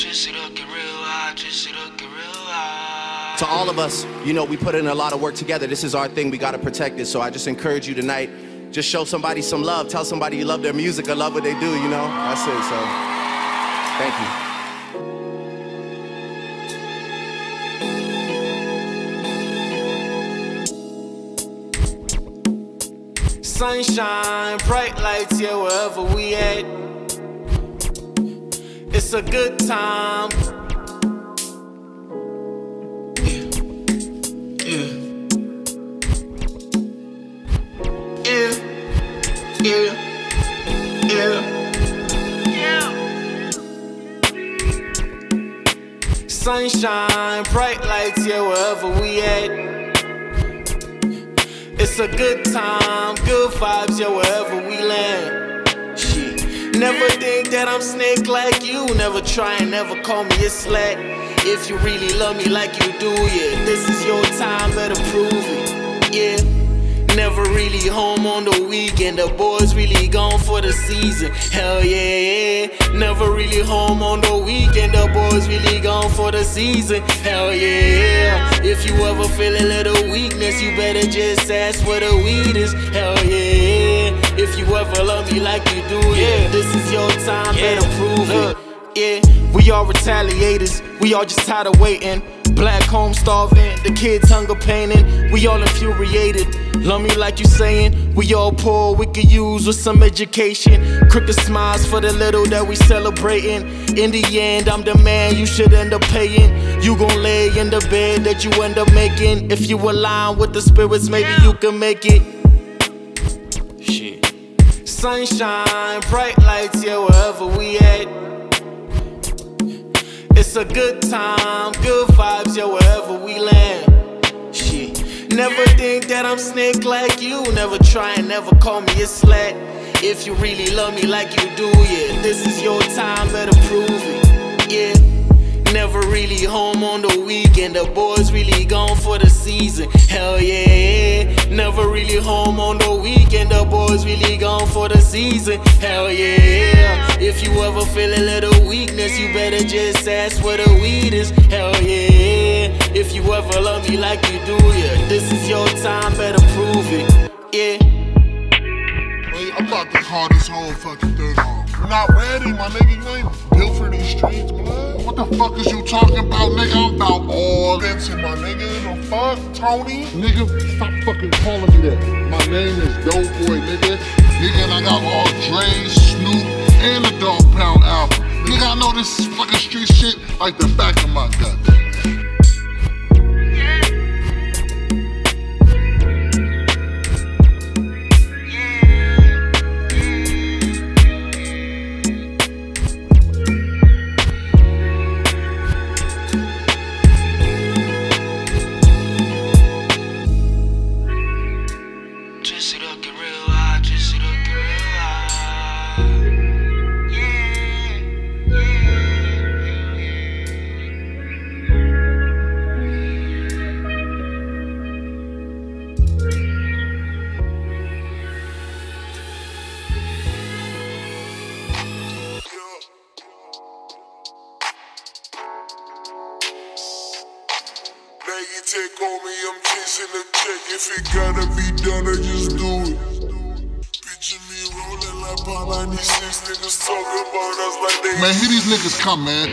To all of us, you know, we put in a lot of work together. This is our thing. We got to protect it. So I just encourage you tonight, just show somebody some love. Tell somebody you love their music or love what they do, you know? That's it. So thank you. Sunshine, bright lights, yeah, wherever we at. It's a good time. Sunshine, bright lights, yeah, wherever we at. It's a good time, good vibes, yeah, wherever we land. Shit, never think that I'm snake like you. Never try and never call me a slack. If you really love me like you do, yeah, this is your time, better prove it, yeah. Never really home on the weekend, the boys really gone for the season. Hell yeah, yeah. Never really home on the weekend, the boys really gone for the season. Hell yeah, yeah. If you ever feel a little weakness, you better just ask where the weed is. Hell yeah, yeah. If you ever love me like you do, yeah, this is your time, better prove it. Yeah, we all retaliators, we all just tired of waiting. Black home starving, the kids hunger painting. We all infuriated, love me like you saying. We all poor, we could use with some education. Crooked smiles for the little that we celebrating. In the end, I'm the man you should end up paying. You gon' lay in the bed that you end up making. If you align with the spirits, maybe you can make it. Shit. Sunshine, bright lights, yeah, wherever we at. It's a good time, good vibes, yeah, wherever we land. Shit, never think that I'm snake like you. Never try and never call me a slack. If you really love me like you do, yeah, this is your time, better prove it, yeah. Never really home on the weekend, the boys really gone for the season. Hell yeah, yeah. Never really home on the weekend, the boys really gone for the season. Hell yeah, yeah. If you ever feel a little weakness, you better just ask where the weed is. Hell yeah, yeah. If you ever love me like you do, yeah, this is your time, better prove it, yeah. Hey, I'm about to call this whole fucking thing off. You're not ready, my nigga. You ain't built for these streets, blood. What the fuck is you talking about, nigga? I'm about all Vincent, my nigga. The fuck, Tony? Nigga, stop fucking calling me that. My name is Dope Boy, nigga. Nigga, and I got all Dre, Snoop, and the Dog Pound album. Nigga, I know this fucking street shit like the back of my gut. You take on me, I'm chasing a check. If it gotta be done, I just do it. Picture me rolling like Bar 96, niggas talking about us like they. Man, here these niggas come, man.